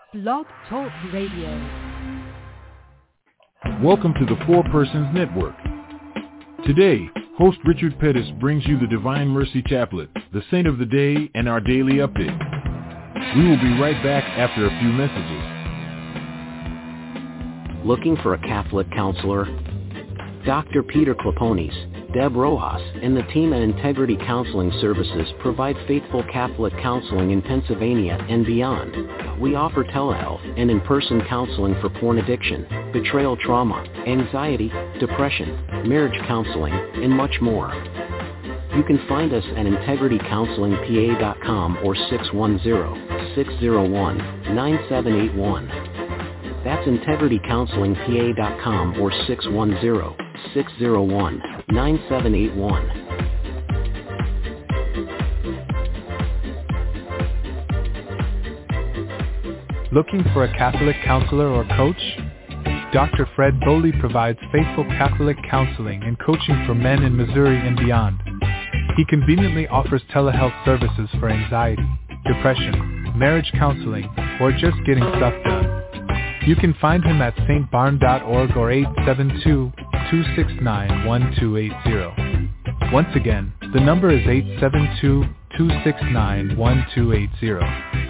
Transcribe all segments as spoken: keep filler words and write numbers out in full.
Blog Talk Radio. Welcome to the Four Persons Network. Today, host Richard Pettis brings you the Divine Mercy Chaplet, the Saint of the Day, and our daily update. We will be right back after a few messages. Looking for a Catholic counselor? Doctor Peter Claponis, Deb Rojas, and the team at Integrity Counseling Services provide faithful Catholic counseling in Pennsylvania and beyond. We offer telehealth and in-person counseling for porn addiction, betrayal trauma, anxiety, depression, marriage counseling, and much more. You can find us at integrity counseling p a dot com or six one zero, six zero one, nine seven eight one. That's integrity counseling p a dot com or six one zero, six zero one, nine seven eight one. Looking for a Catholic counselor or coach? Doctor Fred Bowley provides faithful Catholic counseling and coaching for men in Missouri and beyond. He conveniently offers telehealth services for anxiety, depression, marriage counseling, or just getting stuff done. You can find him at s t barn dot org or eight seven two, two six nine, one two eight zero. Once again, the number is eight seven two, two six nine, one two eight zero.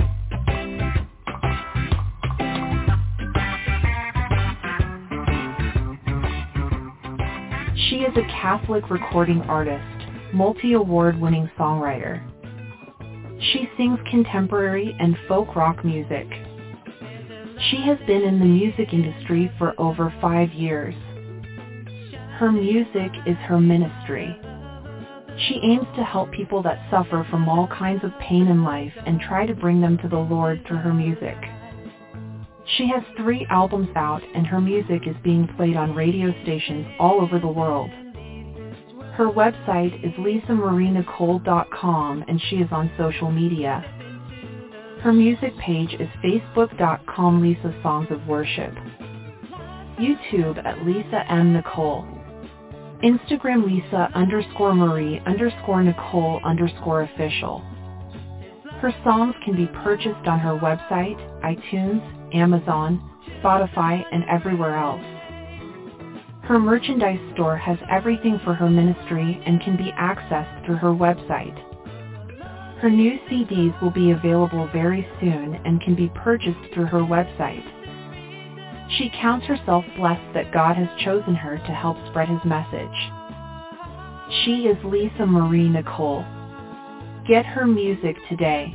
She is a Catholic recording artist, multi-award-winning songwriter. She sings contemporary and folk rock music. She has been in the music industry for over five years. Her music is her ministry. She aims to help people that suffer from all kinds of pain in life and try to bring them to the Lord through her music. She has three albums out, and her music is being played on radio stations all over the world. Her website is lisa marie nicole dot com, and she is on social media. Her music page is facebook dot com Lisa Songs of Worship. YouTube at Lisa M. Nicole. Instagram Lisa underscore Marie underscore Nicole underscore official. Her songs can be purchased on her website, iTunes, Amazon, Spotify, and everywhere else. Her merchandise store has everything for her ministry and can be accessed through her website. Her new C Ds will be available very soon and can be purchased through her website. She counts herself blessed that God has chosen her to help spread his message. She is Lisa Marie Nicole. Get her music today.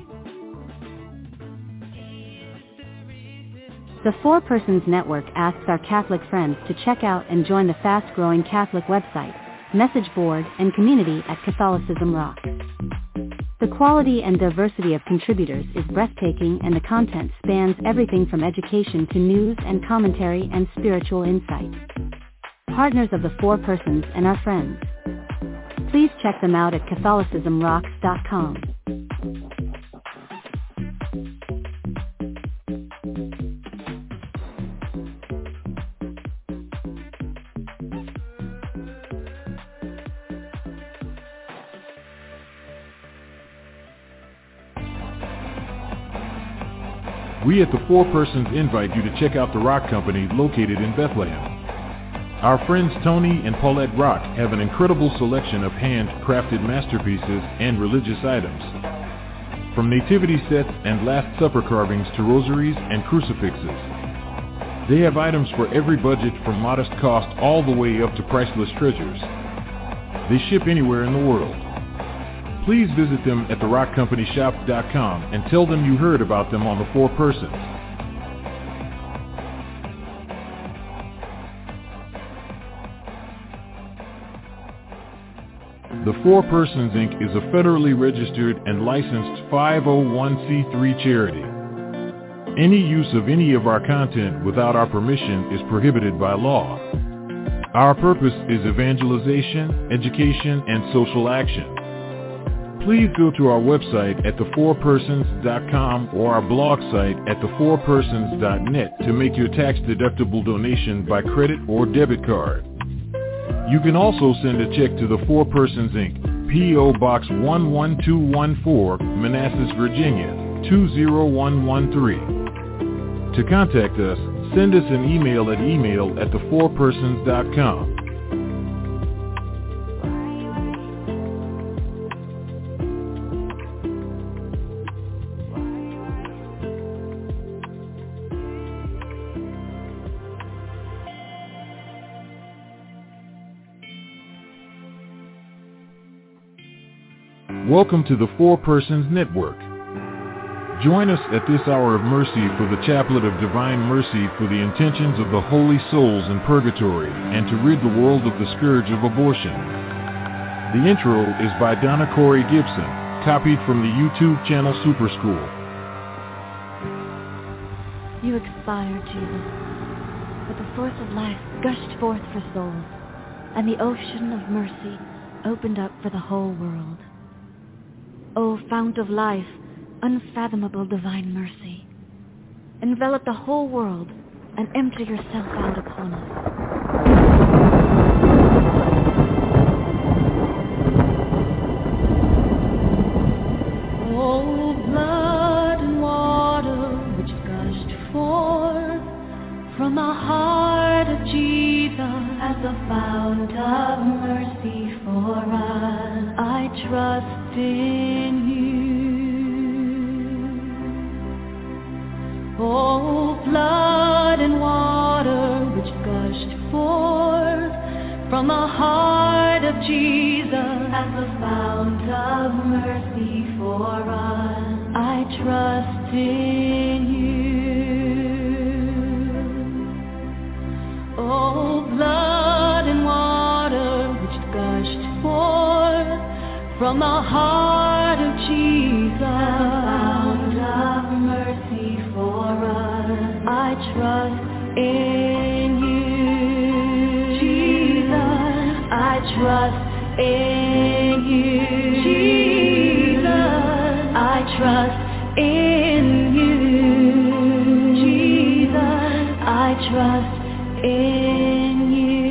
The Four Persons Network asks our Catholic friends to check out and join the fast-growing Catholic website, message board, and community at Catholicism Rocks. The quality and diversity of contributors is breathtaking, and the content spans everything from education to news and commentary and spiritual insight. Partners of the Four Persons and our friends. Please check them out at catholicism rocks dot com. We at the Four Persons invite you to check out the Rock Company located in Bethlehem. Our friends Tony and Paulette Rock have an incredible selection of hand-crafted masterpieces and religious items. From nativity sets and Last Supper carvings to rosaries and crucifixes. They have items for every budget, from modest cost all the way up to priceless treasures. They ship anywhere in the world. Please visit them at the rock company shop dot com and tell them you heard about them on the Four Persons. The Four Persons, Incorporated is a federally registered and licensed five oh one c three charity. Any use of any of our content without our permission is prohibited by law. Our purpose is evangelization, education, and social action. Please go to our website at the four persons dot com or our blog site at the four persons dot net to make your tax-deductible donation by credit or debit card. You can also send a check to the Four Persons, Incorporated, P O Box one one two one four, Manassas, Virginia, two zero one one three. To contact us, send us an email at email at the four persons dot com. Welcome to the Four Persons Network. Join us at this hour of mercy for the Chaplet of Divine Mercy for the intentions of the holy souls in purgatory and to rid the world of the scourge of abortion. The intro is by Donna Corey Gibson, copied from the YouTube channel Super School. You expired, Jesus, but the source of life gushed forth for souls, and the ocean of mercy opened up for the whole world. O fount of life, unfathomable divine mercy, envelop the whole world and empty yourself out upon us. O blood and water which gushed forth from the heart of Jesus as a fount of mercy for us, I trust in you. Oh, blood and water which gushed forth from the heart of Jesus as a fount of mercy for us, I trust in you. Oh, blood and water which gushed forth from the heart of Jesus, fount of mercy for us, I trust in you. Jesus, I trust in you. Jesus, I trust in you. Jesus, I trust in you.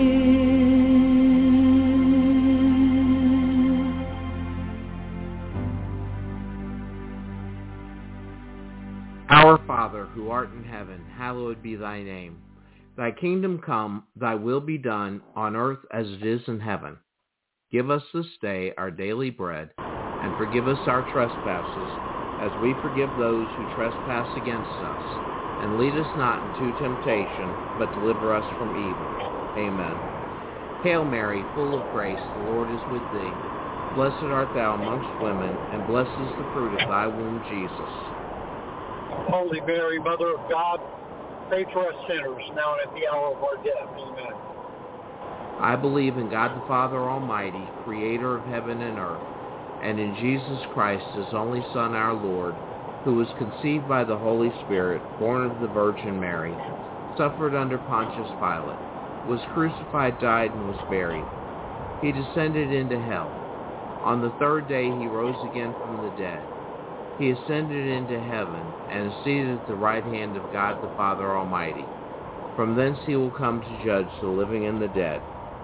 Our Father, who art in heaven, hallowed be thy name. Thy kingdom come, thy will be done, on earth as it is in heaven. Give us this day our daily bread, and forgive us our trespasses, as we forgive those who trespass against us. And lead us not into temptation, but deliver us from evil. Amen. Hail Mary, full of grace, the Lord is with thee. Blessed art thou amongst women, and blessed is the fruit of thy womb, Jesus. Holy Mary, Mother of God, pray for us sinners, now and at the hour of our death. Amen. I believe in God the Father Almighty, creator of heaven and earth, and in Jesus Christ, his only Son, our Lord, who was conceived by the Holy Spirit, born of the Virgin Mary, suffered under Pontius Pilate, was crucified, died, and was buried. He descended into hell. On the third day he rose again from the dead. He ascended into heaven and is seated at the right hand of God the Father Almighty. From thence he will come to judge the living and the dead.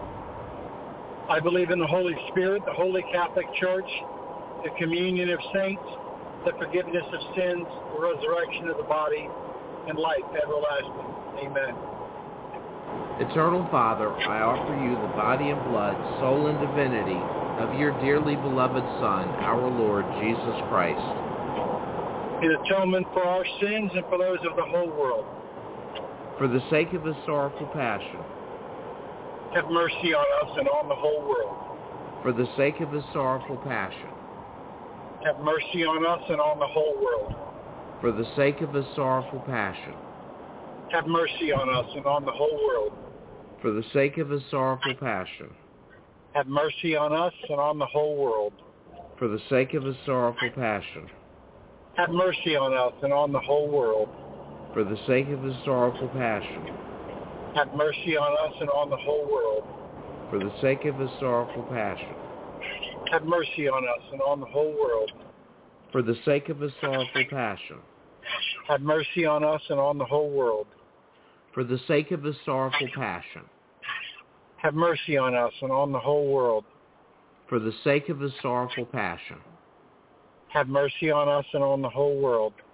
I believe in the Holy Spirit, the Holy Catholic Church, the communion of saints, the forgiveness of sins, the resurrection of the body, and life everlasting. Amen. Eternal Father, I offer you the body and blood, soul and divinity of your dearly beloved Son, our Lord Jesus Christ, in atonement for our sins and for those of the whole world. For the sake of his sorrowful passion, have mercy on us and on the whole world. For the sake of his sorrowful passion, have mercy on us and on the whole world. For the sake of his sorrowful passion, have mercy on us and on the whole world. For the sake of his sorrowful passion, have mercy on us and on the whole world. For the sake of his sorrowful passion, have mercy on us and on the whole world. For the sake of his sorrowful passion, have mercy on us and on the whole world. For the sake of his sorrowful passion, have mercy on us and on the whole world. For the sake of his sorrowful passion, have mercy on us and on the whole world. For the sake of his sorrowful passion, have mercy on us and on the whole world. For the sake of his sorrowful passion, have mercy on us and on the whole world.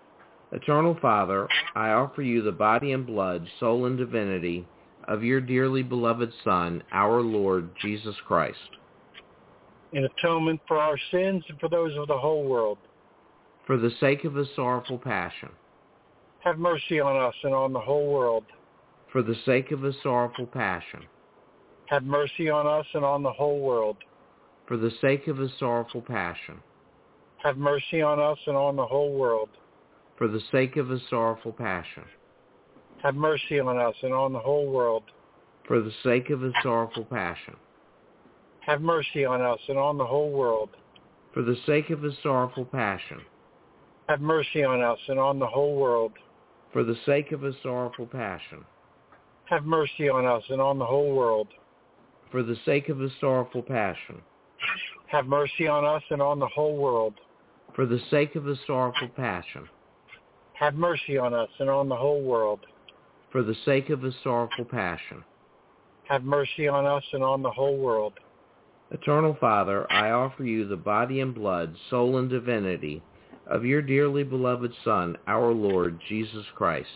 Eternal Father, I offer you the body and blood, soul and divinity of your dearly beloved Son, our Lord Jesus Christ, in atonement for our sins and for those of the whole world. For the sake of his sorrowful passion, have mercy on us and on the whole world. For the sake of his sorrowful passion, have mercy on us and on the whole world. For the sake of his sorrowful passion, have mercy on us and on the whole world. For the sake of his sorrowful passion, have mercy on us and on the whole world. For the sake of his sorrowful passion, have mercy on us and on the whole world. For the sake of his sorrowful passion, have mercy on us and on the whole world. For the sake of his sorrowful passion, have mercy on us and on the whole world. For the sake of his sorrowful passion, have mercy on us and on the whole world. For the sake of his sorrowful passion, have mercy on us and on the whole world. For the sake of his sorrowful passion, have mercy on us and on the whole world. Eternal Father, I offer you the body and blood, soul and divinity of your dearly beloved Son, our Lord Jesus Christ,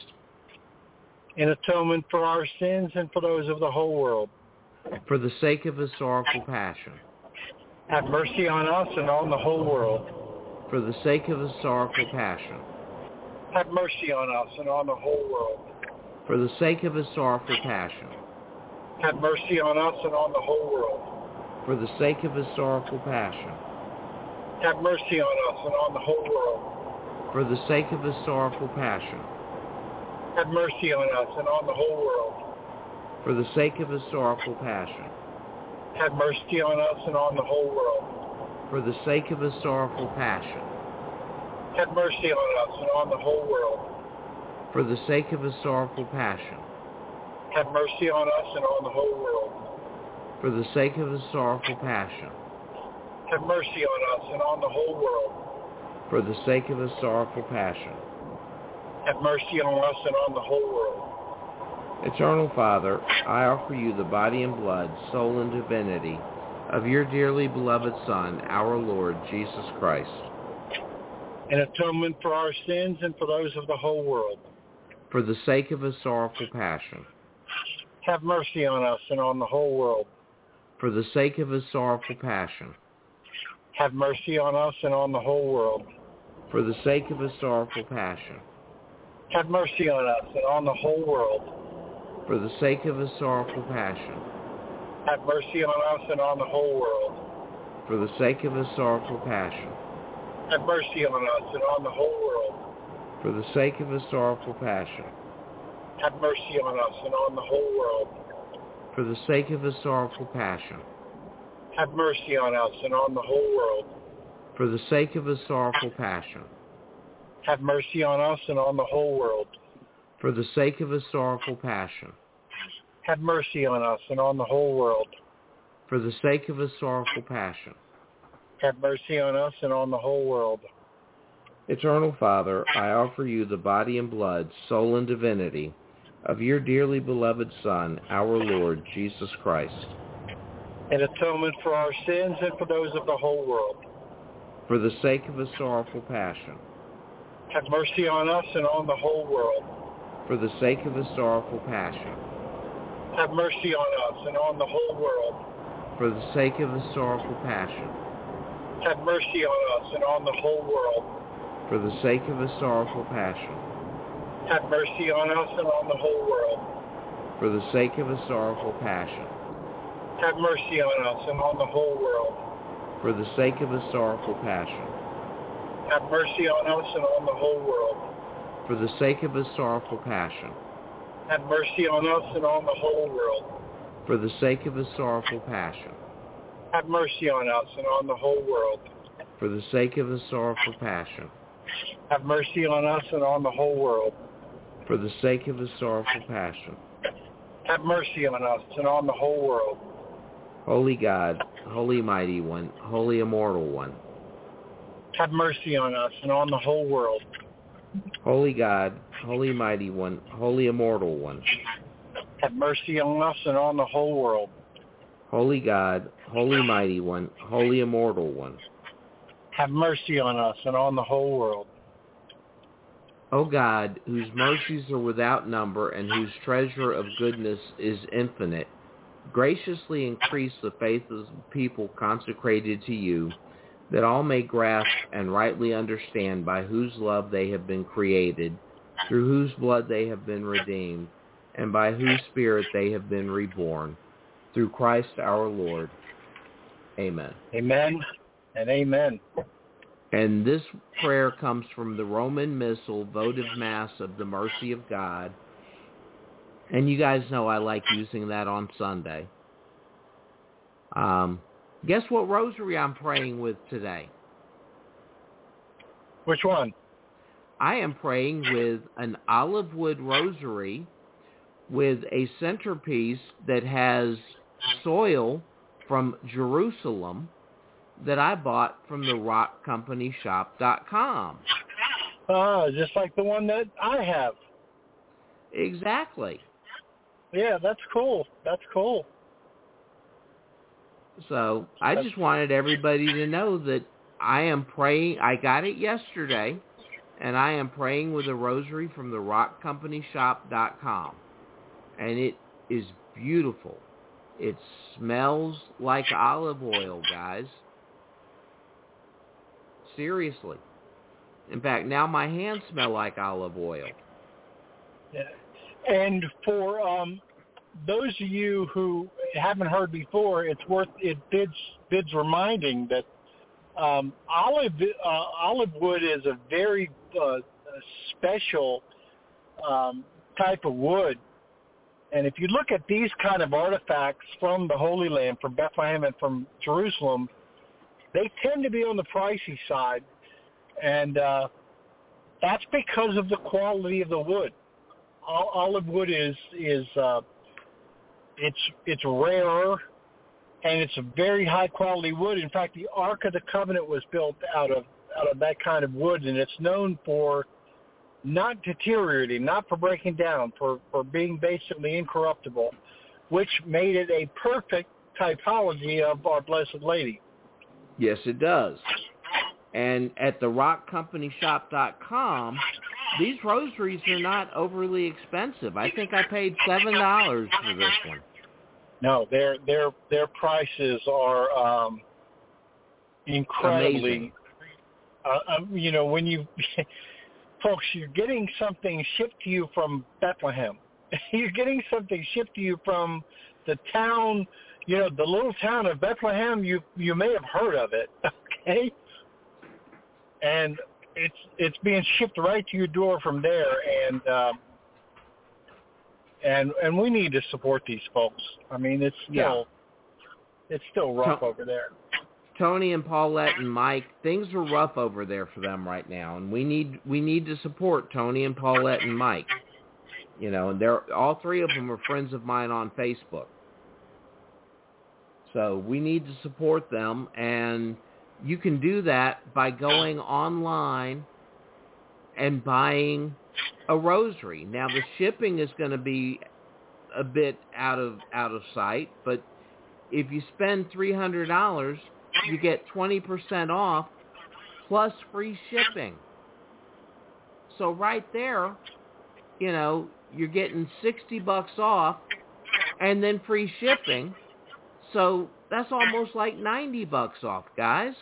in atonement for our sins and for those of the whole world. For the sake of his sorrowful passion, have mercy on us and on the whole world. For the sake of his sorrowful passion, have mercy on us and on the whole world. For the sake of his sorrowful passion, have mercy on us and on the whole world. For the sake of his sorrowful passion, have mercy on us and on the whole world. For the sake of his sorrowful passion, have mercy on us and on the whole world. For the sake of his sorrowful passion, have mercy on us and on the whole world. For the sake of his sorrowful passion, have mercy on us and on the whole world. For the sake of his sorrowful passion, have mercy on us and on the whole world. For the sake of his sorrowful passion, have mercy on us and on the whole world. For the sake of his sorrowful passion, have mercy on us and on the whole world. Eternal Father, I offer you the body and blood, soul and divinity of your dearly beloved Son, our Lord Jesus Christ, in atonement for our sins and for those of the whole world. For the sake of his sorrowful passion, have mercy on us and on the whole world. For the sake of his sorrowful passion, have mercy on us and on the whole world. For the sake of his sorrowful passion, have mercy on us and on the whole world. For the sake of his sorrowful passion, have mercy on us and on the whole world. For the sake of his sorrowful passion, have mercy on us and on the whole world. For the sake of his sorrowful passion, have mercy on us and on the whole world. For the sake of his sorrowful passion, have mercy on us and on the whole world. For the sake of his sorrowful passion, have mercy on us and on the whole world. For the sake of his sorrowful passion, have mercy on us and on the whole world. For the sake of his sorrowful passion, have mercy on us and on the whole world. Eternal Father, I offer you the body and blood, soul and divinity of your dearly beloved Son, our Lord Jesus Christ, in atonement for our sins and for those of the whole world. For the sake of his sorrowful passion, have mercy on us and on the whole world. For the sake of his sorrowful passion, have mercy on us and on the whole world. For the sake of his sorrowful passion, have mercy on us and on the whole world. For the sake of his sorrowful passion, have mercy on us and on the whole world. For the sake of his sorrowful passion, have mercy on us and on the whole world. For the sake of his sorrowful passion, have mercy on us and on the whole world. For the sake of his sorrowful passion, have mercy on us and on the whole world. For the sake of his sorrowful passion, have mercy on us and on the whole world. For the sake of his sorrowful passion, have mercy on us and on the whole world. For the sake of his sorrowful passion, have mercy on us and on the whole world. Holy God, Holy Mighty One, Holy Immortal One, have mercy on us and on the whole world. Holy God, Holy Mighty One, Holy Immortal One, have mercy on us and on the whole world. Holy God, Holy Mighty One, Holy Immortal One, have mercy on us and on the whole world. O God, whose mercies are without number and whose treasure of goodness is infinite, graciously increase the faith of the people consecrated to you, that all may grasp and rightly understand by whose love they have been created, through whose blood they have been redeemed, and by whose Spirit they have been reborn, through Christ our Lord. Amen. Amen and amen. And this prayer comes from the Roman Missal, Votive Mass of the Mercy of God. And you guys know I like using that on Sunday. Um, guess what rosary I'm praying with today? Which one? I am praying with an olive wood rosary with a centerpiece that has soil from Jerusalem that I bought from the rock company shop dot com. Ah, uh, just like the one that I have. Exactly. Yeah, that's cool. That's cool. So I just wanted everybody to know that I am praying. I got it yesterday, and I am praying with a rosary from the rock company shop dot com. And it is beautiful. It smells like olive oil, guys. Seriously. In fact, now my hands smell like olive oil. Yeah. And for um, those of you who haven't heard before, it's worth it bids bids reminding that um, olive uh, olive wood is a very uh, special um, type of wood. And if you look at these kind of artifacts from the Holy Land, from Bethlehem and from Jerusalem, they tend to be on the pricey side, and uh, that's because of the quality of the wood. Olive wood is is uh, it's it's rarer, and it's a very high quality wood. In fact, the Ark of the Covenant was built out of out of that kind of wood, and it's known for not deteriorating, not for breaking down, for, for being basically incorruptible, which made it a perfect typology of our Blessed Lady. Yes, it does. And at the rock company shop dot com, these rosaries are not overly expensive. I think I paid seven dollars for this one. No, their their their prices are um, incredibly. Uh, um, you know, when you folks, you're getting something shipped to you from Bethlehem. You're getting something shipped to you from the town. You know, the little town of Bethlehem. You you may have heard of it, okay? And it's it's being shipped right to your door from there, and um, and and we need to support these folks. I mean, it's still yeah. it's still rough over there. Tony and Paulette and Mike, things are rough over there for them right now, and we need we need to support Tony and Paulette and Mike. You know, and they're all three of them are friends of mine on Facebook. So we need to support them, and you can do that by going online and buying a rosary. Now, the shipping is going to be a bit out of out of sight, but if you spend three hundred dollars, you get twenty percent off plus free shipping. So right there, you know, you're getting sixty bucks off and then free shipping. So that's almost like ninety bucks off, guys.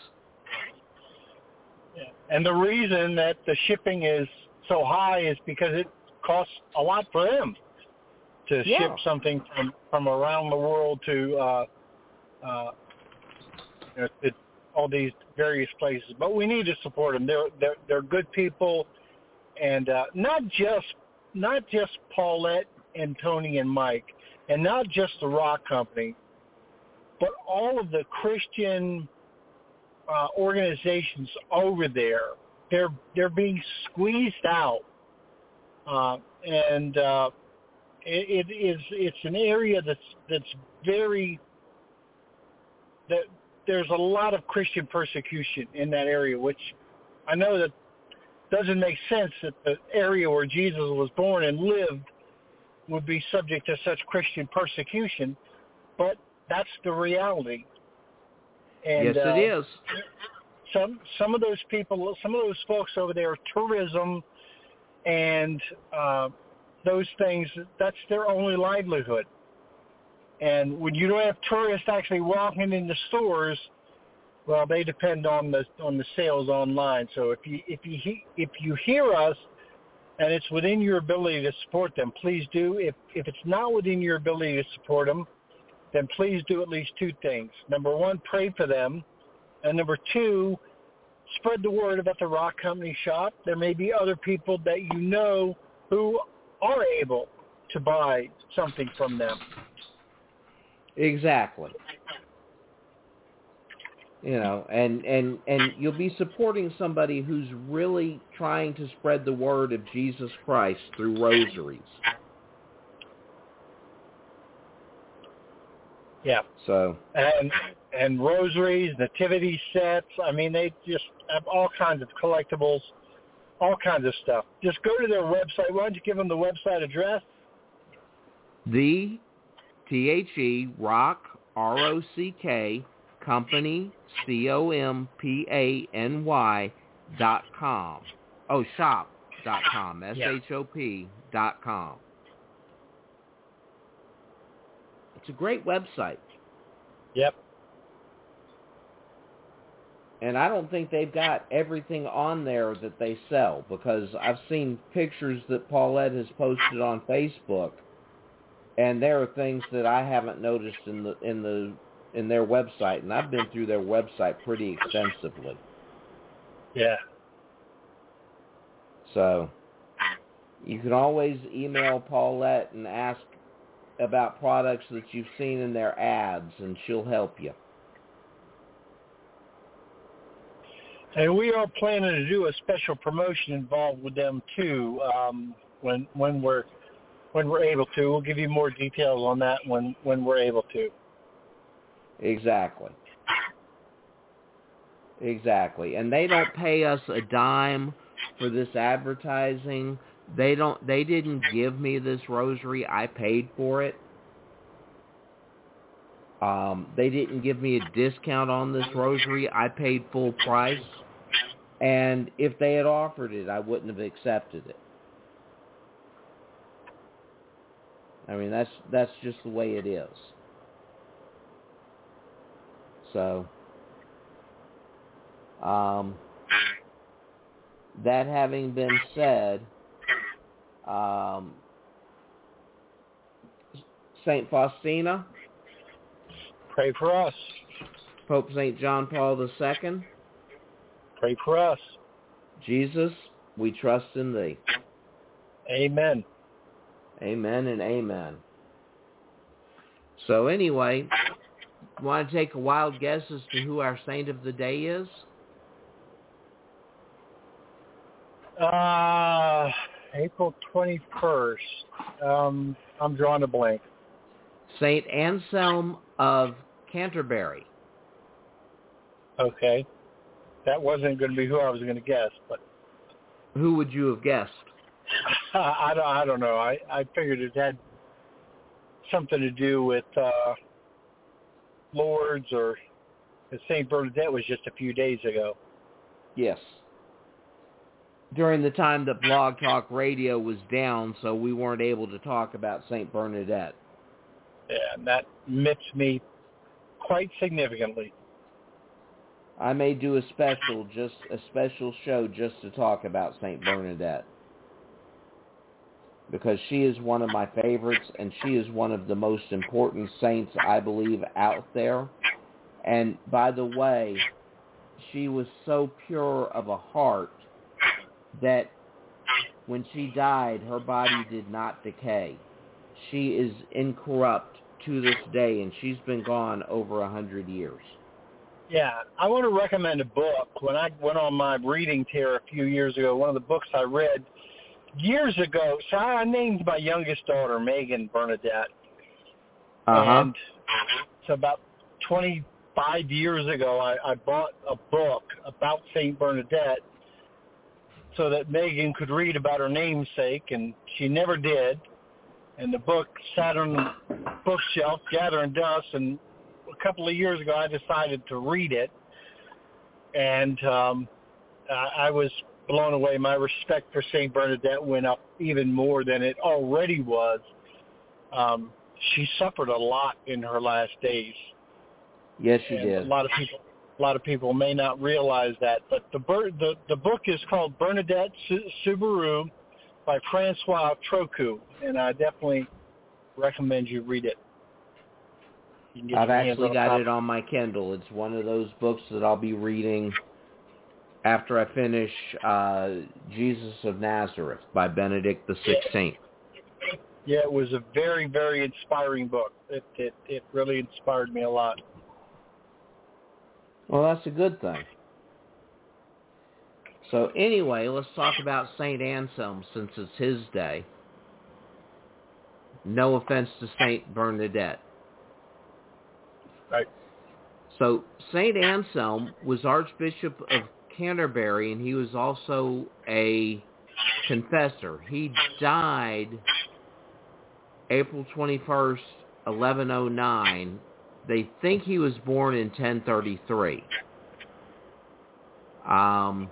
Yeah. And the reason that the shipping is so high is because it costs a lot for them to yeah. ship something from, from around the world to, uh, uh, you know, to all these various places. But we need to support them. They're they're, they're good people, and uh, not just not just Paulette and Tony and Mike, and not just the Rock Company, but all of the Christian uh, organizations over there. They're they're being squeezed out, uh, and uh, it, it is it's an area that's that's very that there's a lot of Christian persecution in that area, which I know that doesn't make sense that the area where Jesus was born and lived would be subject to such Christian persecution, but that's the reality. And, yes, uh, it is. Some some of those people, some of those folks over there, tourism and uh, those things, that's their only livelihood. And when you don't have tourists actually walking in the stores, well, they depend on the on the sales online. So if you if you if you hear us and it's within your ability to support them, please do. If if it's not within your ability to support them, then please do at least two things. Number one, pray for them, and number two, spread the word about the Rock Company shop. There may be other people that you know who are able to buy something from them. Exactly. You know, and, and, and you'll be supporting somebody who's really trying to spread the word of Jesus Christ through rosaries. Yeah. So. And and rosaries, nativity sets. I mean, they just have all kinds of collectibles, all kinds of stuff. Just go to their website. Why don't you give them the website address? The T H E Rock R O C K Company C O M P A N Y dot com. Oh, shop dot com. S H O P dot com. It's a great website. Yep. And I don't think they've got everything on there that they sell, because I've seen pictures that Paulette has posted on Facebook, and there are things that I haven't noticed in the in the in their website, and I've been through their website pretty extensively. Yeah. So you can always email Paulette and ask about products that you've seen in their ads, and she'll help you. And we are planning to do a special promotion involved with them too, um, when when we're when we're able to. We'll give you more details on that when, when we're able to. Exactly. Exactly. And they don't pay us a dime for this advertising. They don't they didn't give me this rosary. I paid for it. Um, they didn't give me a discount on this rosary. I paid full price. And if they had offered it, I wouldn't have accepted it. I mean, that's that's just the way it is. So, um, that having been said, um, Saint Faustina, pray for us. Pope Saint John Paul the Second, pray for us. Jesus, we trust in thee. Amen. Amen and amen. So anyway, want to take a wild guess as to who our saint of the day is? Uh, April twenty-first. Um, I'm drawing a blank. Saint Anselm of Canterbury. Okay. That wasn't going to be who I was going to guess, but... Who would you have guessed? I, don't, I don't know. I, I figured it had something to do with uh, Lourdes, or Saint Bernadette was just a few days ago. Yes. During the time that Blog Talk Radio was down, so we weren't able to talk about Saint Bernadette. Yeah, and that missed me quite significantly. I may do a special, just a special show just to talk about Saint Bernadette, because she is one of my favorites, and she is one of the most important saints, I believe, out there. And by the way, she was so pure of a heart that when she died, her body did not decay. She is incorrupt to this day, and she's been gone over a hundred years. Yeah, I want to recommend a book. When I went on my reading tear a few years ago, one of the books I read years ago, so I named my youngest daughter Megan Bernadette. Uh-huh. And so about twenty-five years ago, I, I bought a book about Saint Bernadette so that Megan could read about her namesake, and she never did. And the book sat on the bookshelf gathering dust, and a couple of years ago I decided to read it. And um, I, I was blown away. My respect for Saint Bernadette went up even more than it already was. Um, she suffered a lot in her last days. Yes, she and did. A lot of people, a lot of people may not realize that. But the the the book is called Bernadette Soubirous by Francois Trochu, and I definitely recommend you read it. You I've actually got it on my Kindle. It's one of those books that I'll be reading after I finish uh, Jesus of Nazareth by Benedict the sixteenth. Yeah, it was a very, very inspiring book. It, it it really inspired me a lot. Well, that's a good thing. So anyway, let's talk about Saint Anselm since it's his day. No offense to Saint Bernadette. Right. So Saint Anselm was Archbishop of Canterbury, and he was also a confessor. He died April twenty-first, eleven oh nine. They think he was born in ten thirty-three. Um,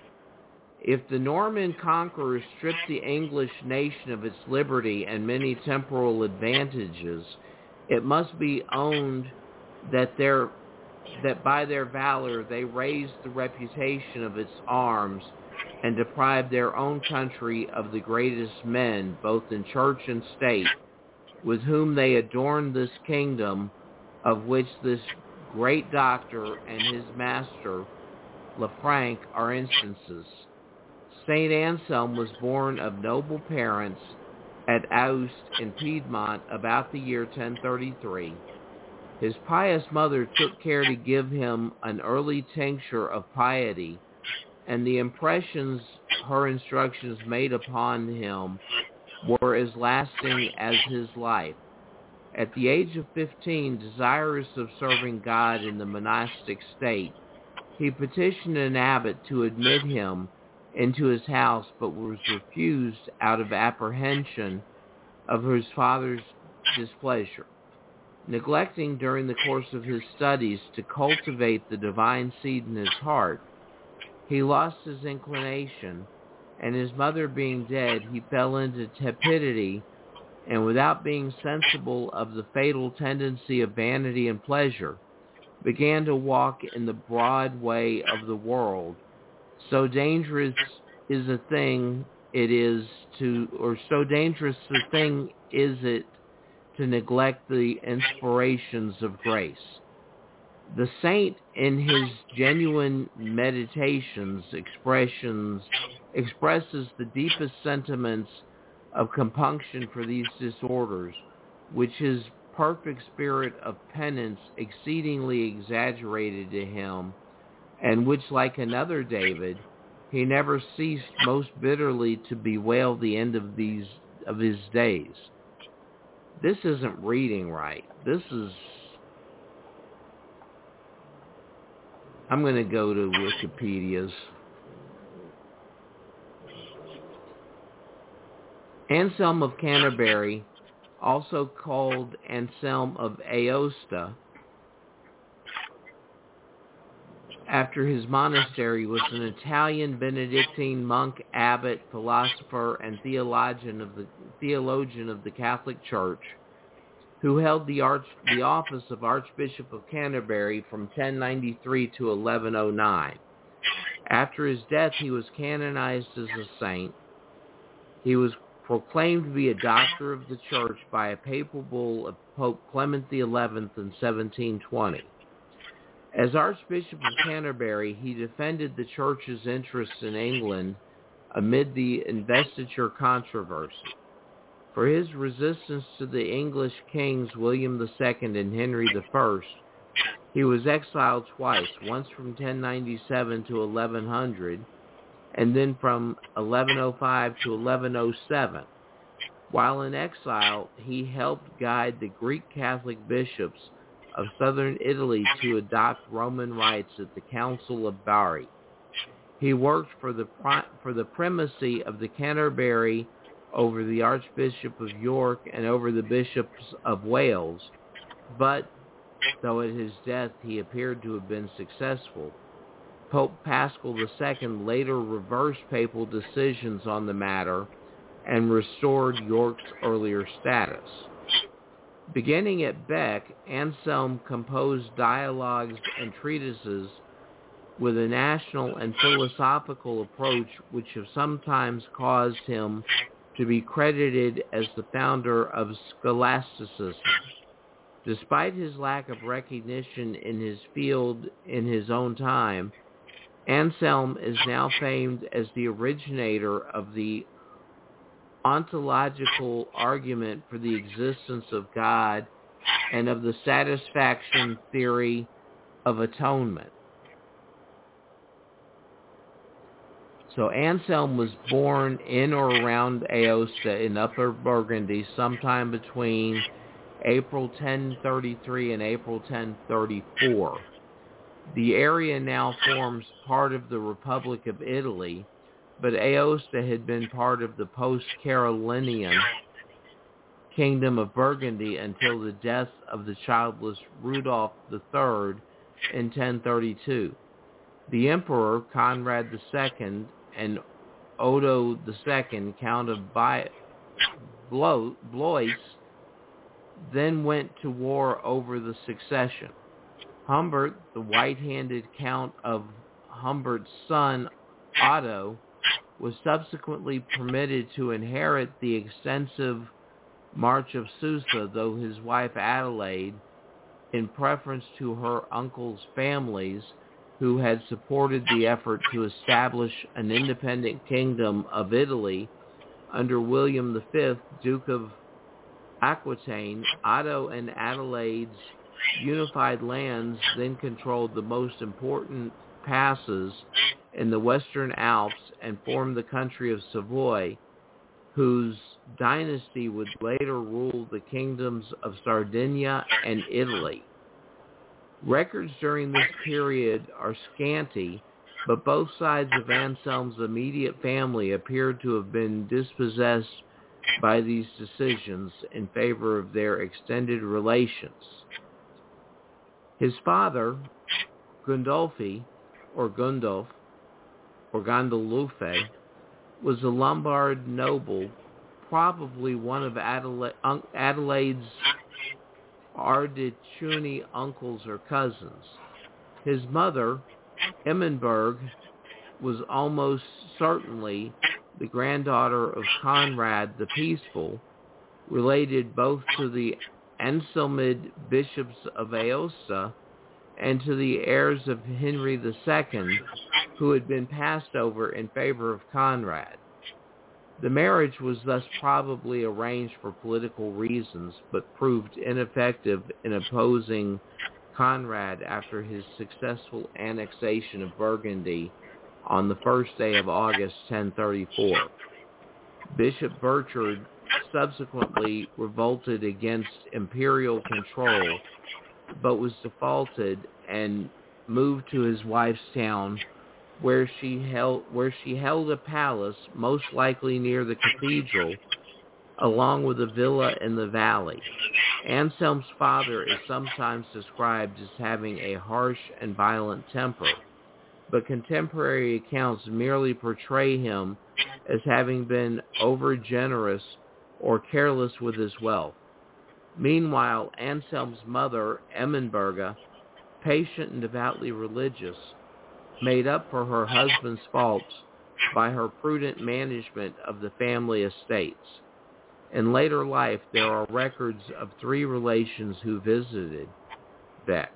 if the Norman conquerors stripped the English nation of its liberty and many temporal advantages, it must be owned that their that by their valor they raised the reputation of its arms and deprived their own country of the greatest men, both in church and state, with whom they adorned this kingdom, of which this great doctor and his master, Lefranc, are instances. Saint Anselm was born of noble parents at Aoust in Piedmont about the year ten thirty-three. His pious mother took care to give him an early tincture of piety, and the impressions her instructions made upon him were as lasting as his life. At the age of fifteen, desirous of serving God in the monastic state, he petitioned an abbot to admit him into his house, but was refused out of apprehension of his father's displeasure. Neglecting during the course of his studies to cultivate the divine seed in his heart, he lost his inclination, and his mother being dead, he fell into tepidity, and without being sensible of the fatal tendency of vanity and pleasure, began to walk in the broad way of the world. So dangerous is a thing it is to, or so dangerous a thing is it to neglect the inspirations of grace. The saint, in his genuine meditations, expressions, expresses the deepest sentiments of compunction for these disorders, which his perfect spirit of penance exceedingly exaggerated to him, and which, like another David, he never ceased most bitterly to bewail the end of these of his days. This isn't reading right. This is... I'm going to go to Wikipedia's. Anselm of Canterbury, also called Anselm of Aosta, after his monastery, was an Italian Benedictine monk, abbot, philosopher, and theologian of the theologian of the Catholic Church, who held the arch the office of Archbishop of Canterbury from ten ninety-three to eleven oh nine. After his death, he was canonized as a saint. He was proclaimed to be a doctor of the Church by a papal bull of Pope Clement the eleventh in seventeen twenty. As Archbishop of Canterbury, he defended the Church's interests in England amid the investiture controversy. For his resistance to the English kings William the Second and Henry the First, he was exiled twice, once from ten ninety-seven to eleven hundred, and then from eleven oh five to eleven oh seven. While in exile, he helped guide the Greek Catholic bishops of southern Italy to adopt Roman rites at the Council of Bari. He worked for the for the primacy of the Canterbury over the Archbishop of York and over the bishops of Wales, but though at his death he appeared to have been successful, Pope Paschal the Second later reversed papal decisions on the matter and restored York's earlier status. Beginning at Bec, Anselm composed dialogues and treatises with a national and philosophical approach which have sometimes caused him to be credited as the founder of scholasticism. Despite his lack of recognition in his field in his own time, Anselm is now famed as the originator of the ontological argument for the existence of God and of the satisfaction theory of atonement. So Anselm was born in or around Aosta in Upper Burgundy sometime between April ten thirty-three and April ten thirty-four. The area now forms part of the Republic of Italy, but Aosta had been part of the post-Carolingian Kingdom of Burgundy until the death of the childless Rudolph the Third in ten thirty-two. The Emperor Conrad the Second and Odo the Second, Count of Blois, then went to war over the succession. Humbert, the white-handed Count of Humbert's son, Otto, was subsequently permitted to inherit the extensive March of Susa, though his wife Adelaide, in preference to her uncle's families, who had supported the effort to establish an independent kingdom of Italy under William the Fifth, Duke of Aquitaine, Otto and Adelaide's unified lands then controlled the most important passes in the Western Alps and formed the country of Savoy, whose dynasty would later rule the kingdoms of Sardinia and Italy. Records during this period are scanty, but both sides of Anselm's immediate family appeared to have been dispossessed by these decisions in favor of their extended relations. His father, Gundolfi, or Gundolf, or Gondolfe, was a Lombard noble, probably one of Adela- Adelaide's Ardiciuni uncles or cousins. His mother, Emmenberg, was almost certainly the granddaughter of Conrad the Peaceful, related both to the Anselmid bishops of Aosta and to the heirs of Henry the Second, who had been passed over in favor of Conrad. The marriage was thus probably arranged for political reasons, but proved ineffective in opposing Conrad after his successful annexation of Burgundy on the first day of August ten thirty-four. Bishop Burchard subsequently revolted against imperial control, but was defaulted and moved to his wife's town, where she held where she held a palace, most likely near the cathedral, along with a villa in the valley. Anselm's father is sometimes described as having a harsh and violent temper, but contemporary accounts merely portray him as having been over-generous or careless with his wealth. Meanwhile, Anselm's mother, Emmenberga, patient and devoutly religious, made up for her husband's faults by her prudent management of the family estates. In later life, there are records of three relations who visited Bec: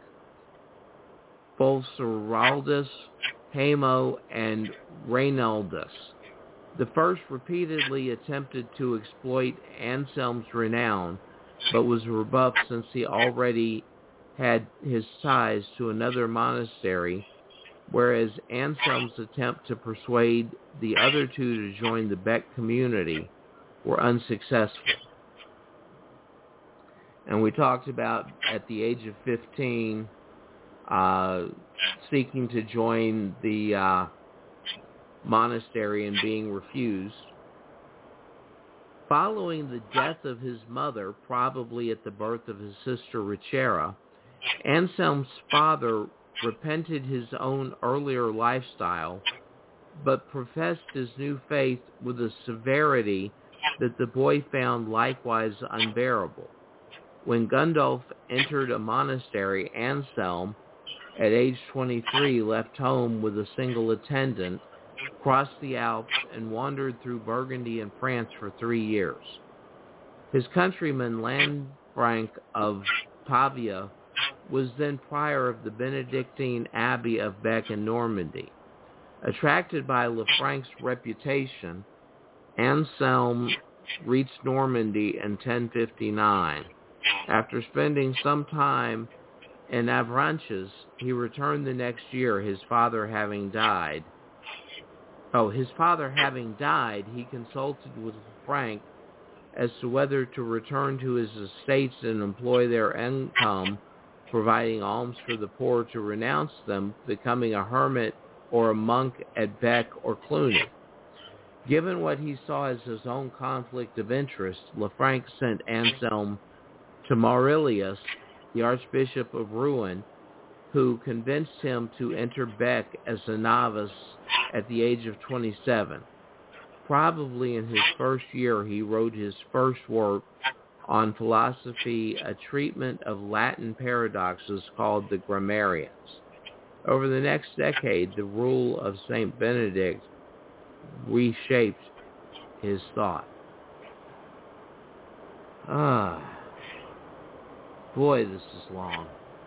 Bolseraldus, Hamo, and Reynaldus. The first repeatedly attempted to exploit Anselm's renown, but was rebuffed since he already had his ties to another monastery, whereas Anselm's attempt to persuade the other two to join the Bec community were unsuccessful. And we talked about, at the age of fifteen, uh, seeking to join the uh, monastery and being refused. Following the death of his mother, probably at the birth of his sister Richera, Anselm's father repented his own earlier lifestyle, but professed his new faith with a severity that the boy found likewise unbearable. When Gundulf entered a monastery, Anselm, at age twenty-three, left home with a single attendant, crossed the Alps, and wandered through Burgundy and France for three years. His countryman, Lanfranc of Pavia, was then prior of the Benedictine Abbey of Bec in Normandy. Attracted by Lanfranc's reputation, Anselm reached Normandy in ten fifty-nine. After spending some time in Avranches, he returned the next year, his father having died. Oh, his father having died, he consulted with Frank as to whether to return to his estates and employ their income, providing alms for the poor, to renounce them, becoming a hermit or a monk at Bec or Cluny. Given what he saw as his own conflict of interest, Lanfranc sent Anselm to Maurilius, the Archbishop of Rouen, who convinced him to enter Bec as a novice at the age of twenty-seven. Probably in his first year, he wrote his first work on philosophy, a treatment of Latin paradoxes called the Grammarians. Over the next decade, the rule of Saint Benedict reshaped his thought. Ah, boy, this is long.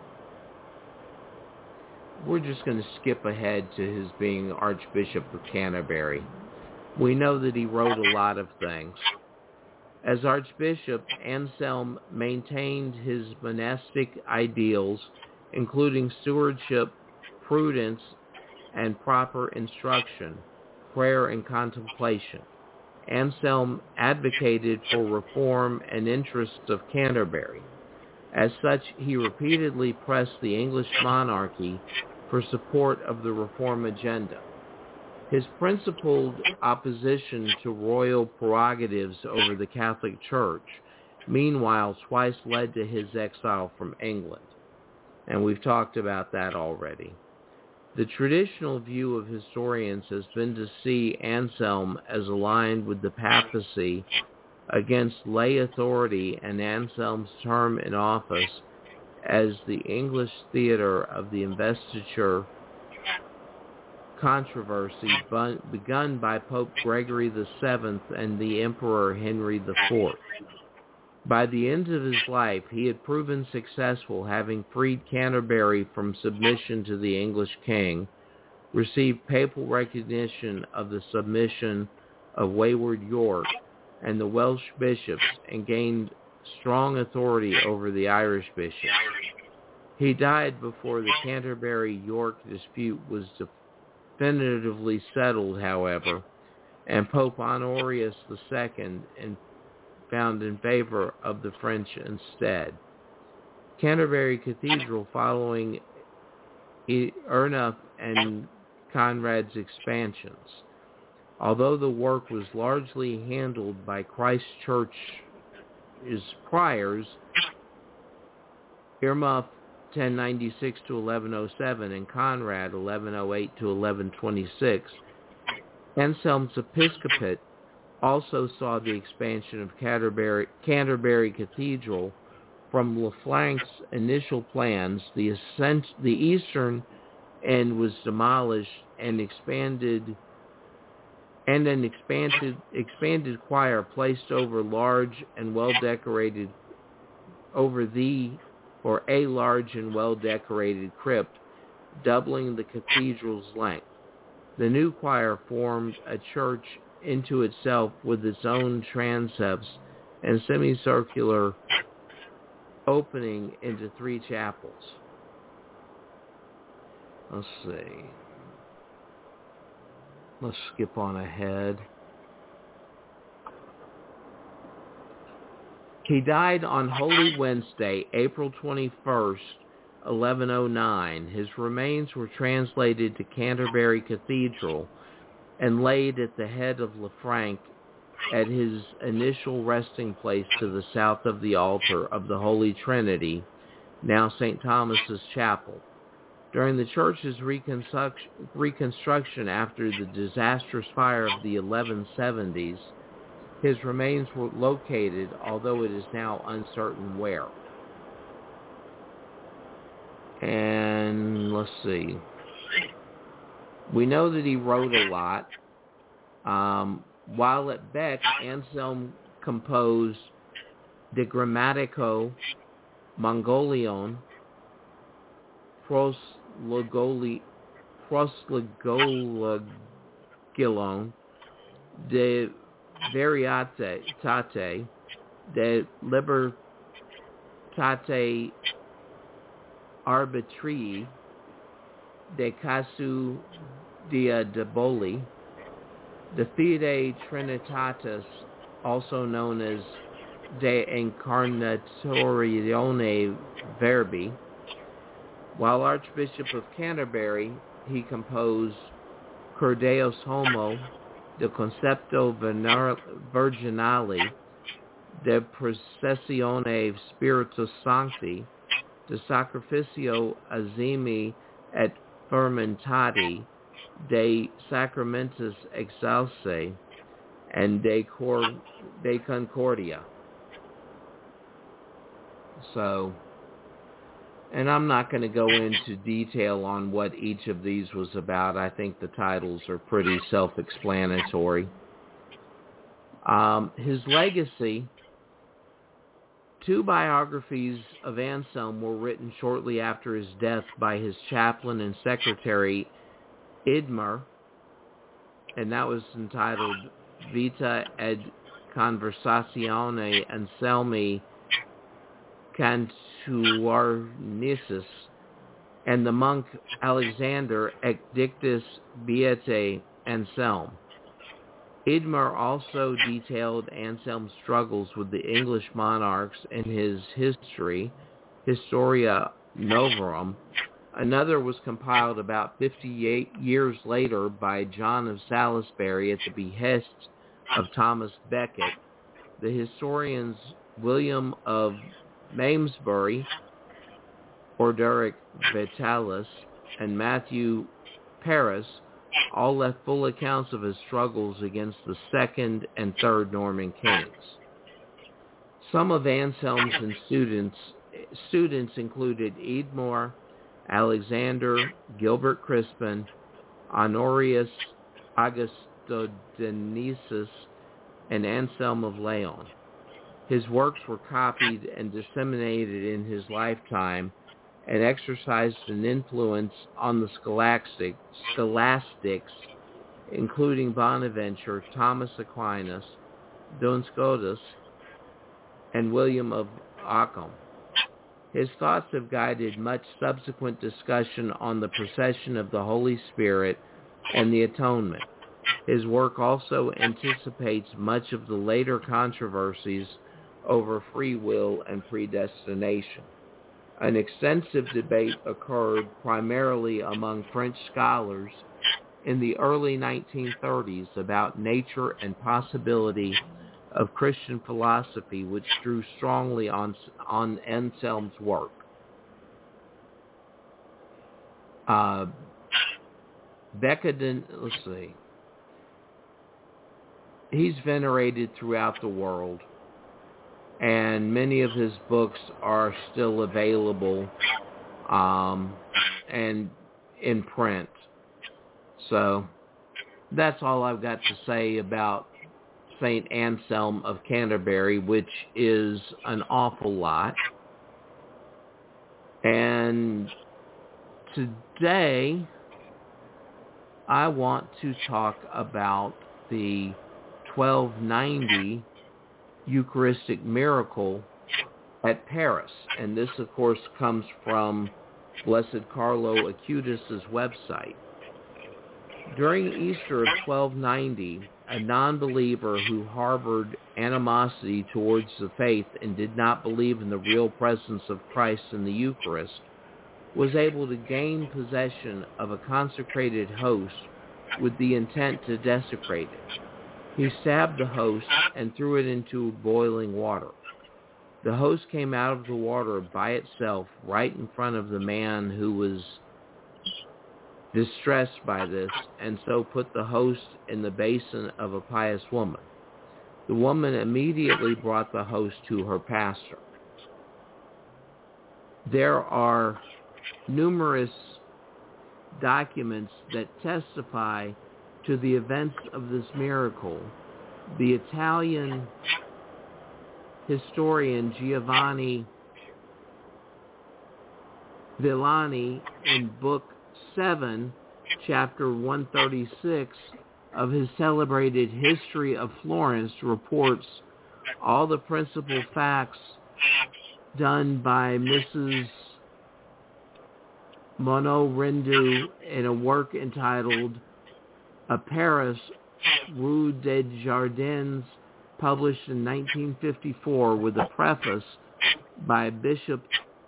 We're just going to skip ahead to his being Archbishop of Canterbury. We know that he wrote a lot of things. As Archbishop, Anselm maintained his monastic ideals, including stewardship, prudence, and proper instruction, prayer and contemplation. Anselm advocated for reform and interests of Canterbury. As such, he repeatedly pressed the English monarchy for support of the reform agenda. His principled opposition to royal prerogatives over the Catholic Church, meanwhile, twice led to his exile from England. And we've talked about that already. The traditional view of historians has been to see Anselm as aligned with the papacy against lay authority, and Anselm's term in office as the English theater of the investiture controversy begun by Pope Gregory the Seventh and the Emperor Henry the Fourth. By the end of his life, he had proven successful, having freed Canterbury from submission to the English king, received papal recognition of the submission of wayward York and the Welsh bishops, and gained strong authority over the Irish bishops. He died before the Canterbury-York dispute was definitively settled, however, and Pope Honorius the Second in found in favor of the French instead. Canterbury Cathedral, following Ernest and Conrad's expansions. Although the work was largely handled by Christ Church's priors, Irma ten ninety-six to eleven oh seven and Conrad eleven oh eight to eleven twenty-six, Anselm's episcopate also saw the expansion of Canterbury, Canterbury Cathedral. From Lanfranc's initial plans, the, ascent, the eastern end was demolished and expanded, and an expanded expanded choir placed over large and well decorated over the or a large and well decorated crypt, doubling the cathedral's length. The new choir formed a church into itself with its own transepts and semicircular opening into three chapels. Let's see. Let's skip on ahead. He died on Holy Wednesday, April twenty-first, eleven oh nine. His remains were translated to Canterbury Cathedral and laid at the head of Lanfranc at his initial resting place to the south of the altar of the Holy Trinity, now Saint Thomas's Chapel. During the church's reconstruction, reconstruction after the disastrous fire of the eleven seventies, his remains were located, although it is now uncertain where. And let's see. We know that he wrote a lot. Um, while at Beck, Anselm composed De Grammatico Mongolion, Proslogoli, Proslogolagilon, De Varietate, De Libertate Arbitrii, De Casu Diaboli, De Fide Trinitatis, also known as De Incarnatione Verbi. While Archbishop of Canterbury, he composed Cur Deus Homo, De Concepto Virginali, De Processione Spiritus Sancti, De Sacrificio Azimi et Fermentati, De Sacramentis Exalse, and De, Cor- De Concordia. So, and I'm not going to go into detail on what each of these was about. I think the titles are pretty self-explanatory. Um, his legacy, two biographies of Anselm were written shortly after his death by his chaplain and secretary, Idmar, and that was entitled Vita ed Conversazione Anselmi Cantuarnicis, and the monk Alexander Ecdictus Beate Anselm. Idmar also detailed Anselm's struggles with the English monarchs in his history, Historia Novarum. Another was compiled about fifty-eight years later by John of Salisbury at the behest of Thomas Becket. The historians William of Malmesbury, Orderic Vitalis, and Matthew Paris all left full accounts of his struggles against the second and third Norman kings. Some of Anselm's and students, students included Idmar, Alexander, Gilbert Crispin, Honorius Augustodenisus, and Anselm of Leon. His works were copied and disseminated in his lifetime and exercised an influence on the scholastic, scholastics, including Bonaventure, Thomas Aquinas, Duns Scotus, and William of Ockham. His thoughts have guided much subsequent discussion on the procession of the Holy Spirit and the atonement. His work also anticipates much of the later controversies over free will and predestination. An extensive debate occurred primarily among French scholars in the early nineteen thirties about nature and possibility of Christian philosophy, which drew strongly on, on Anselm's work. Uh, Beckedin, let's see. He's venerated throughout the world, and many of his books are still available um, and in print. So that's all I've got to say about Saint Anselm of Canterbury, which is an awful lot. And today I want to talk about the twelve ninety Eucharistic miracle at Paris. And this, of course, comes from Blessed Carlo Acutis' website. During Easter of twelve ninety, a non-believer who harbored animosity towards the faith and did not believe in the real presence of Christ in the Eucharist was able to gain possession of a consecrated host with the intent to desecrate it. He stabbed the host and threw it into boiling water. The host came out of the water by itself right in front of the man who was distressed by this, and so put the host in the basin of a pious woman. The woman immediately brought the host to her pastor. There are numerous documents that testify to the events of this miracle. The Italian historian Giovanni Villani, in Book seven, Chapter one thirty-six of his celebrated History of Florence, reports all the principal facts done by Missus Monod-Rendu in a work entitled A Paris, Rue des Jardins, published in nineteen fifty-four, with a preface by Bishop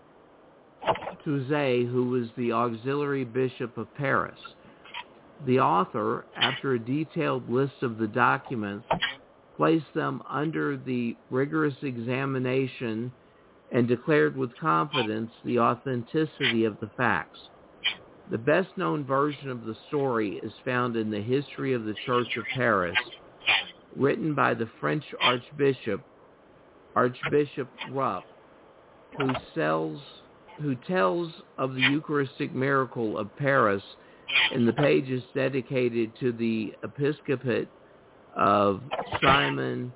Touzé, who was the auxiliary bishop of Paris. The author, after a detailed list of the documents, placed them under the rigorous examination and declared with confidence the authenticity of the facts. The best-known version of the story is found in the History of the Church of Paris, written by the French Archbishop, Archbishop Rupp, who, sells, who tells of the Eucharistic miracle of Paris in the pages dedicated to the episcopate of Simon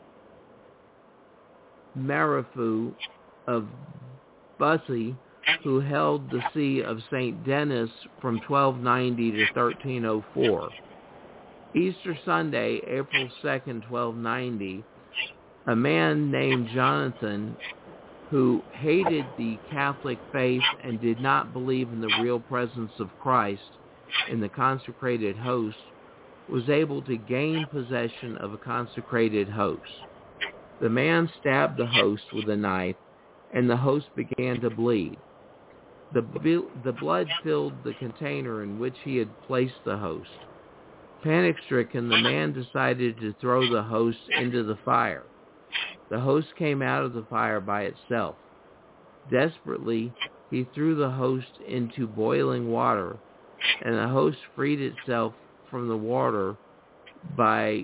Marifou of Bussy, who held the see of Saint Denis from twelve ninety to thirteen oh four. Easter Sunday, April second, twelve ninety, a man named Jonathan, who hated the Catholic faith and did not believe in the real presence of Christ in the consecrated host, was able to gain possession of a consecrated host. The man stabbed the host with a knife, and the host began to bleed. The, the blood filled the container in which he had placed the host. Panic-stricken, the man decided to throw the host into the fire. The host came out of the fire by itself. Desperately, he threw the host into boiling water, and the host freed itself from the water by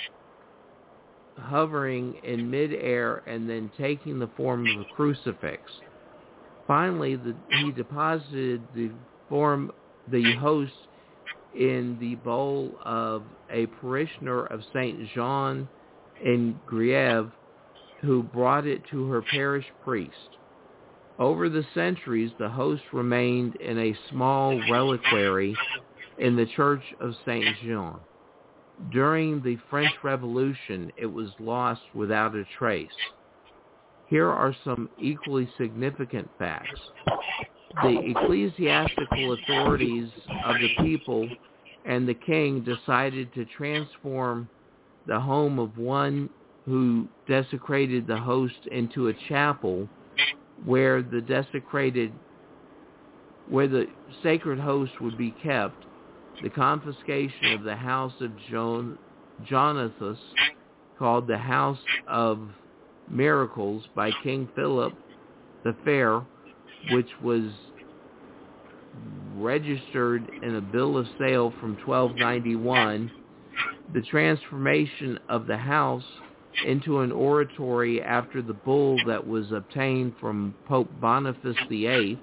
hovering in midair and then taking the form of a crucifix. Finally, the, he deposited the form, the host, in the bowl of a parishioner of Saint Jean in Grève, who brought it to her parish priest. Over the centuries, the host remained in a small reliquary in the church of Saint Jean. During the French Revolution, it was lost without a trace. Here are some equally significant facts. The ecclesiastical authorities of the people and the king decided to transform the home of one who desecrated the host into a chapel where the desecrated, where the sacred host would be kept. The confiscation of the house of John, Jonathus, called the House of Miracles by King Philip the Fair, which was registered in a bill of sale from twelve ninety-one, the transformation of the house into an oratory after the bull that was obtained from Pope Boniface the Eighth,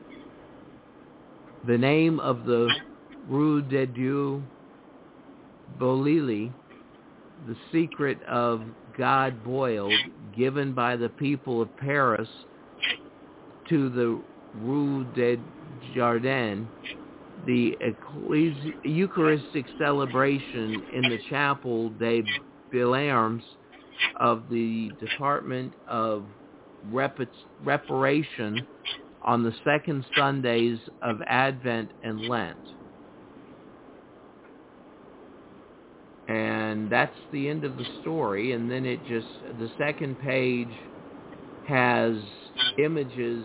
the name of the Rue de Dieu Bolili, the secret of God boiled, given by the people of Paris to the Rue des Jardins, the Ecclesi- Eucharistic celebration in the Chapel des Bellarmes of the Department of Rep- Reparation on the second Sundays of Advent and Lent. And that's the end of the story. And then it just, the second page has images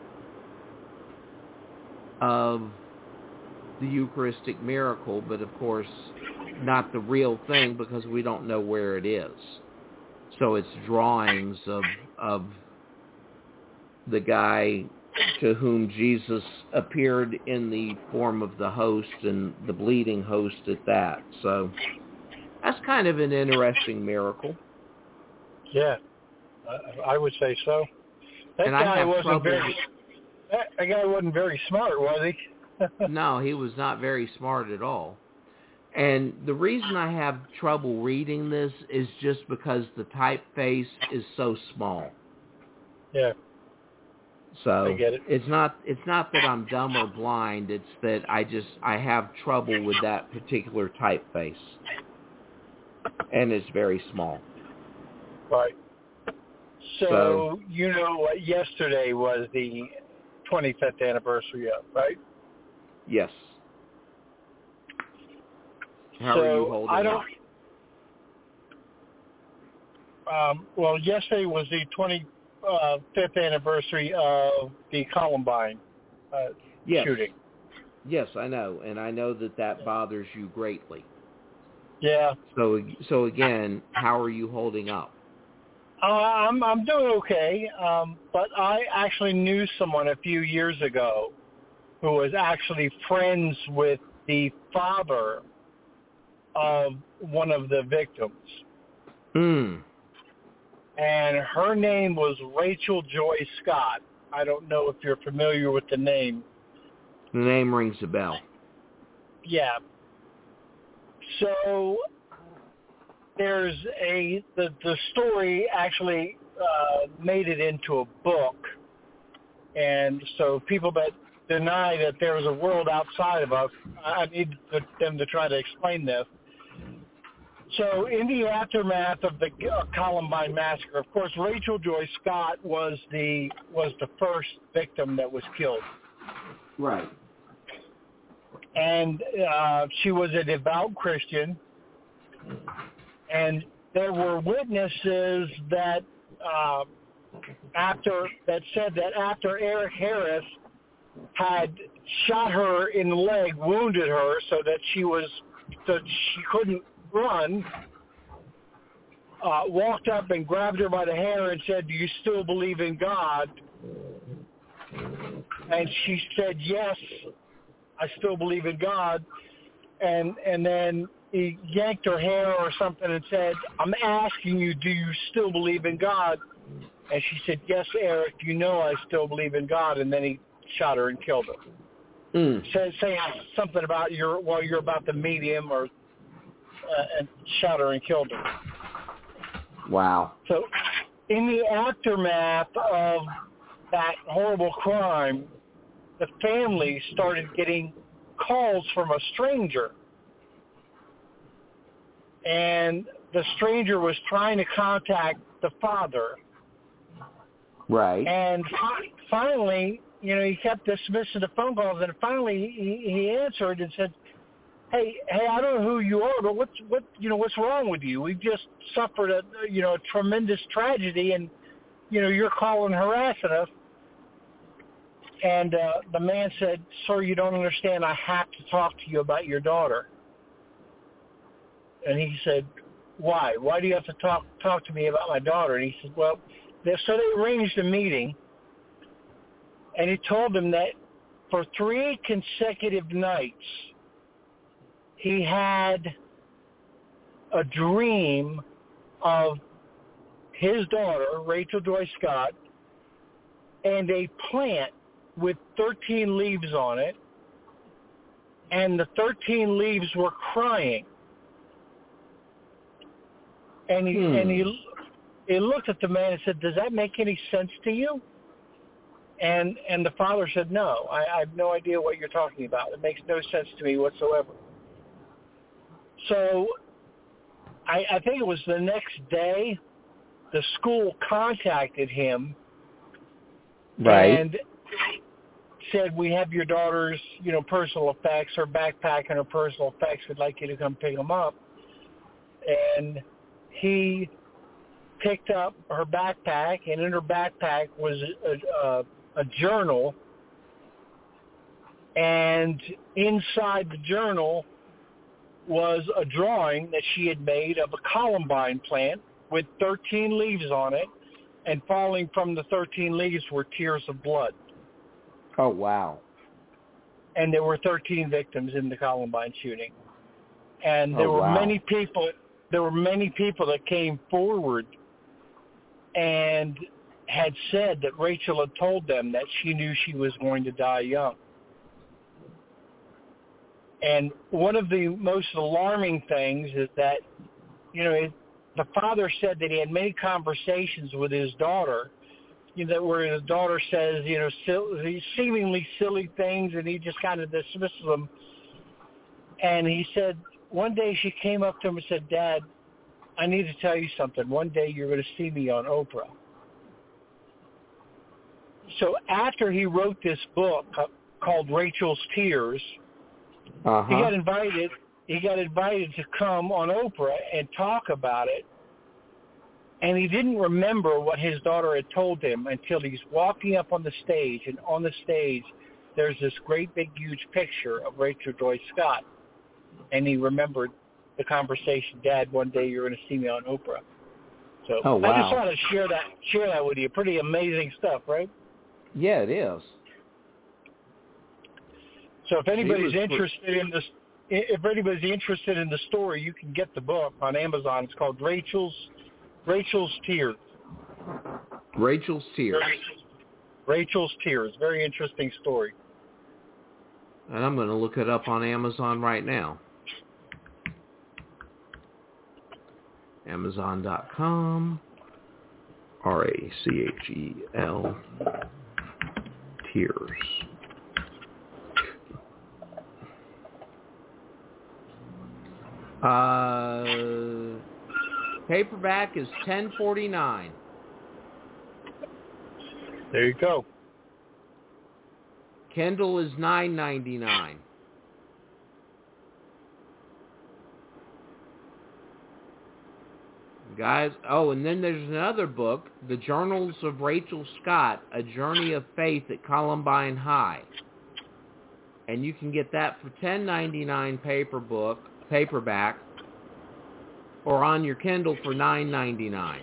of the Eucharistic miracle, but of course not the real thing because we don't know where it is. So it's drawings of of the guy to whom Jesus appeared in the form of the host and the bleeding host at that. So that's kind of an interesting miracle. Yeah, I, I would say so. That and guy I have wasn't trouble. very. That, that guy wasn't very smart, was he? No, he was not very smart at all. And the reason I have trouble reading this is just because the typeface is so small. Yeah. So I get it. it's not it's not that I'm dumb or blind, it's that I just I have trouble with that particular typeface. And it's very small. Right. So, So you know what yesterday was the twenty-fifth anniversary of, right? Yes. How so are you holding I don't, up? Um, well, yesterday was the twenty-fifth anniversary of the Columbine uh, yes. shooting. Yes, I know, and I know that that bothers you greatly. Yeah. So, so again, how are you holding up? Uh, I'm I'm doing okay, um, but I actually knew someone a few years ago who was actually friends with the father of one of the victims. Hmm. And her name was Rachel Joy Scott. I don't know if you're familiar with the name. The name rings a bell. Yeah. So there's a the the story actually uh, made it into a book, and so people that deny that there is a world outside of us, I need them to try to explain this. So in the aftermath of the uh, Columbine massacre, of course, Rachel Joy Scott was the was the first victim that was killed. Right. And uh, she was a devout Christian, and there were witnesses that uh, after that said that after Eric Harris had shot her in the leg, wounded her so that she was that she couldn't run, uh, walked up and grabbed her by the hair and said, "Do you still believe in God?" And she said, "Yes, I still believe in God." And and then he yanked her hair or something and said, "I'm asking you, do you still believe in God?" And she said, "Yes, Eric, you know I still believe in God." And then he shot her and killed her. Mm. Say, saying something about your well, you're about to meet him, or uh, and shot her and killed her. Wow. So, in the aftermath of that horrible crime, the family started getting calls from a stranger, and the stranger was trying to contact the father. Right. And fi- finally, you know, he kept dismissing the phone calls, and finally he, he answered and said, "Hey, hey, I don't know who you are, but what's what you know what's wrong with you? We've just suffered a you know a tremendous tragedy, and you know you're calling harassing us." And uh, the man said, "Sir, you don't understand. I have to talk to you about your daughter." And he said, "Why? Why do you have to talk talk to me about my daughter?" And he said, "Well," they, so they arranged a meeting, and he told them that for three consecutive nights, he had a dream of his daughter, Rachel Joy Scott, and a plant with thirteen leaves on it, and the thirteen leaves were crying. And he hmm. and he he looked at the man and said, "Does that make any sense to you?" And and the father said, "No, I, I have no idea what you're talking about. It makes no sense to me whatsoever." So I, I think it was the next day, the school contacted him, right, and said, "We have your daughter's, you know, personal effects, her backpack and her personal effects. We'd like you to come pick them up." And he picked up her backpack, and in her backpack was a, a, a journal, and inside the journal was a drawing that she had made of a columbine plant with thirteen leaves on it, and falling from the thirteen leaves were tears of blood. Oh, wow. And there were thirteen victims in the Columbine shooting. And there oh, were wow. many people, there were many people that came forward and had said that Rachel had told them that she knew she was going to die young. And one of the most alarming things is that, you know, it, the father said that he had many conversations with his daughter, you know, where his daughter says, you know, silly, seemingly silly things, and he just kind of dismisses them. And he said one day she came up to him and said, "Dad, I need to tell you something. One day you're going to see me on Oprah." So after he wrote this book called Rachel's Tears, uh-huh. he got invited. He got invited to come on Oprah and talk about it. And he didn't remember what his daughter had told him until he's walking up on the stage. And on the stage, there's this great big huge picture of Rachel Joy Scott. And he remembered the conversation, "Dad, one day you're going to see me on Oprah." So oh, wow. I just want to share that share that with you. Pretty amazing stuff, right? Yeah, it is. So if anybody's was, interested in this, if anybody's interested in the story, you can get the book on Amazon. It's called Rachel's Rachel's Tears. Rachel's Tears. Rachel's Tears. Very interesting story. And I'm going to look it up on Amazon right now. Amazon dot com. R A C H E L. Tears. Uh, paperback is ten forty-nine. There you go. Kindle is nine ninety-nine. Guys, oh, and then there's another book, The Journals of Rachel Scott, A Journey of Faith at Columbine High. And you can get that for ten ninety-nine paper book, paperback, or on your Kindle for nine ninety-nine.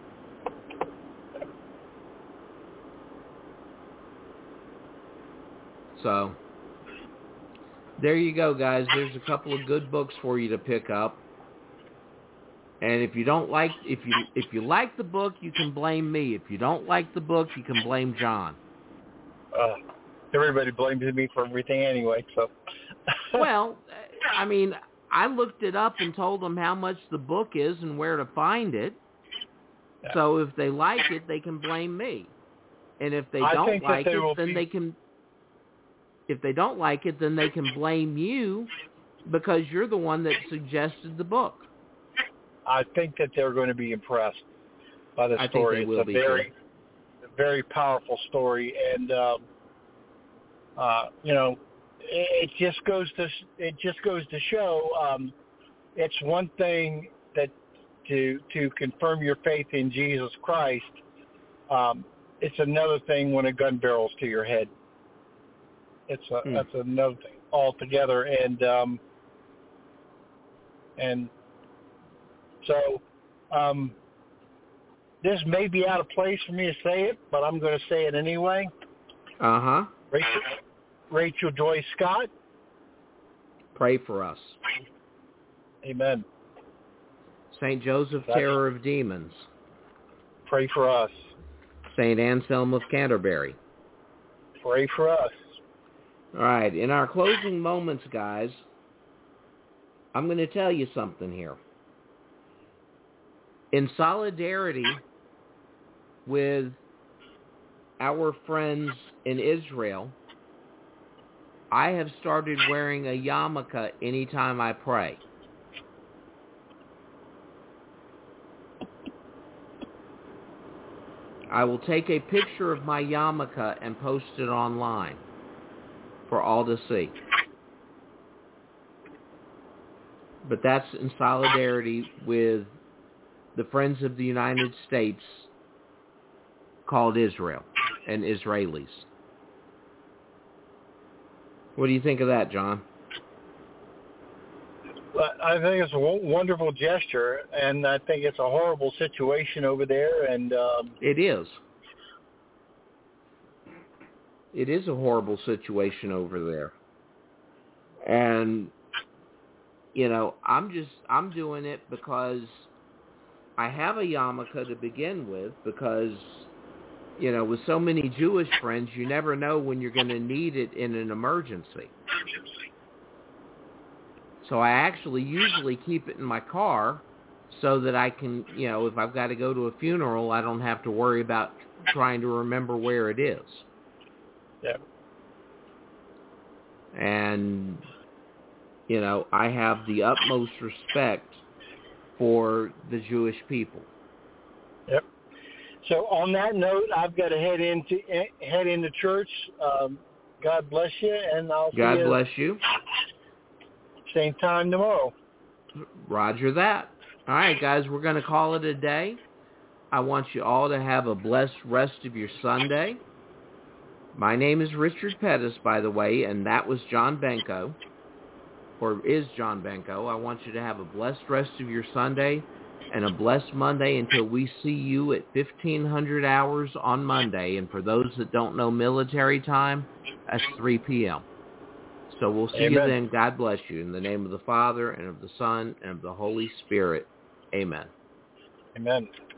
So, there you go, guys. There's a couple of good books for you to pick up. And if you don't like, if you if you like the book, you can blame me. If you don't like the book, you can blame John. Uh, everybody blames me for everything anyway. So, well, I mean, I looked it up and told them how much the book is and where to find it. Yeah. So if they like it, they can blame me. And if they don't like it, then be... they can. If they don't like it, then they can blame you because you're the one that suggested the book. I think that they're going to be impressed by the I story. Think they will it's a be very, too. very powerful story, and um, uh, you know, it, it just goes to it just goes to show um, it's one thing that to to confirm your faith in Jesus Christ. Um, it's another thing when a gun barrels to your head. It's a, hmm. that's another thing altogether, and um, and. So, um, this may be out of place for me to say it, but I'm going to say it anyway. Uh-huh. Rachel, Rachel Joy Scott. Pray for us. Amen. Saint Joseph, That's, Terror of Demons. Pray for us. Saint Anselm of Canterbury. Pray for us. All right. In our closing moments, guys, I'm going to tell you something here. In solidarity with our friends in Israel, I have started wearing a yarmulke anytime I pray. I will take a picture of my yarmulke and post it online for all to see. But that's in solidarity with the Friends of the United States called Israel and Israelis. What do you think of that, John? Well, I think it's a wonderful gesture, and I think it's a horrible situation over there. And um, it is. It is a horrible situation over there. And, you know, I'm just, I'm doing it because I have a yarmulke to begin with, because, you know, with so many Jewish friends, you never know when you're going to need it in an emergency. So I actually usually keep it in my car so that I can, you know, if I've got to go to a funeral, I don't have to worry about trying to remember where it is. Yeah. And, you know, I have the utmost respect for the Jewish people. Yep. So on that note, I've got to head into head into church. Um, God bless you, and I'll God see you bless you. Same time tomorrow. Roger that. All right, guys, we're going to call it a day. I want you all to have a blessed rest of your Sunday. My name is Richard Pettis, by the way, and that was John Benko, or is John Benko. I want you to have a blessed rest of your Sunday and a blessed Monday until we see you at fifteen hundred hours on Monday. And for those that don't know military time, that's three p.m. So we'll see Amen. you then. God bless you. In the name of the Father, and of the Son, and of the Holy Spirit. Amen. Amen.